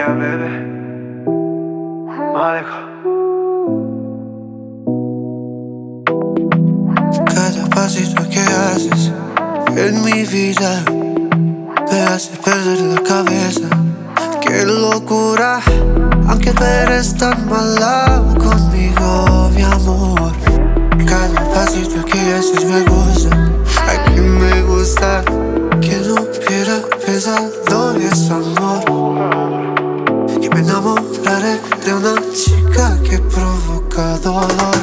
Yeah, baby. Mágico. Cada pasito que haces en mi vida me hace perder la cabeza. Qué locura, aunque tú eres tan mala conmigo, mi amor. Cada pasito que haces me gusta, ay que me gusta. Que no hubiera pensado en ese amor, y me enamoraré de una chica que provoca dolor.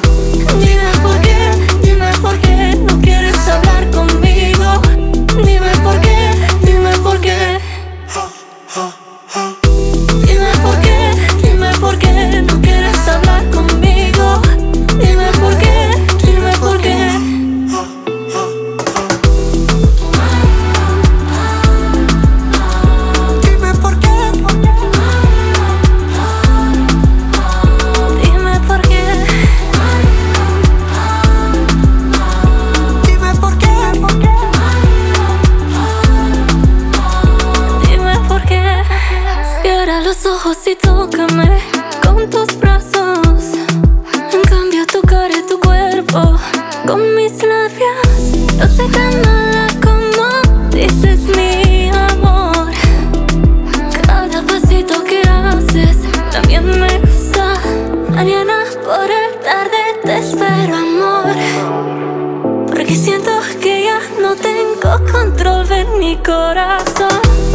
Dime por qué no quieres hablar conmigo. Dime por qué, dime por qué. Dime por qué no quieres hablar conmigo. Dime por qué, dime por qué. Dime por qué. Dime por qué. Dime por qué. Dime por qué. Cierra los ojos y tócame con tus brazos. En cambio tu cara y tu cuerpo con mis labios. No soy tan mala como dices, mi amor. Cada pasito que haces también me gusta. Mañana por el tarde te espero, amor, porque siento que ya no tengo control de mi corazón.